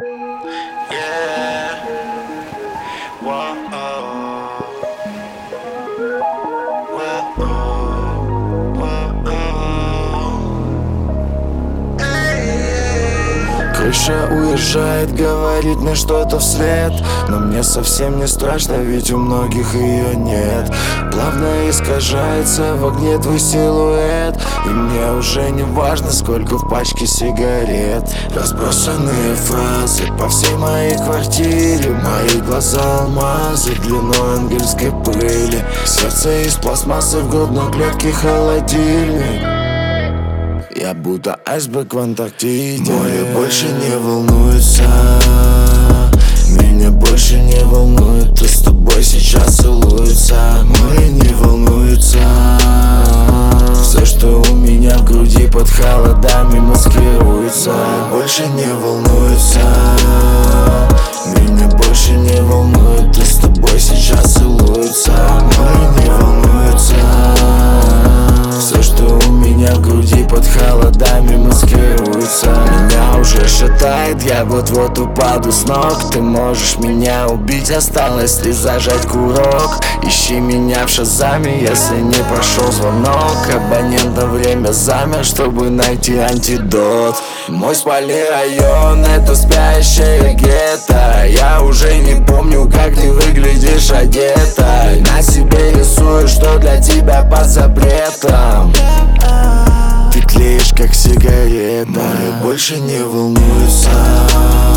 Yeah. Whoa. Крыша уезжает, говорит мне что-то вслед, но мне совсем не страшно, ведь у многих ее нет. Плавно искажается в огне твой силуэт, и мне уже не важно, сколько в пачке сигарет. Разбросанные фразы по всей моей квартире, мои глаза алмазы длиной ангельской пыли. Сердце из пластмассы, в грудной клетке холодильник. Я будто айсберг в Антарктиде. Море больше не волнуется, меня больше не волнует, кто с тобой сейчас целуется. Море не волнуется, все, что у меня в груди под холодами маскируется. Больше не волнуется, меня больше не волнует, кто с тобой сейчас целуется. Море не волнуется, все, что у меня в груди под холодами маскируется. Меня уже шатает, я вот-вот упаду с ног. Ты можешь меня убить, осталось лишь зажать курок. Ищи меня в Шазаме, если не прошел звонок. Абонент на время замер, чтобы найти антидот. Мой спальный район — это спящее гетто. Я уже не помню, как ты выглядишь одета. На себе рисую, что для тебя под запретом. Ты тлеешь, как сигарета. Море больше не волнуется,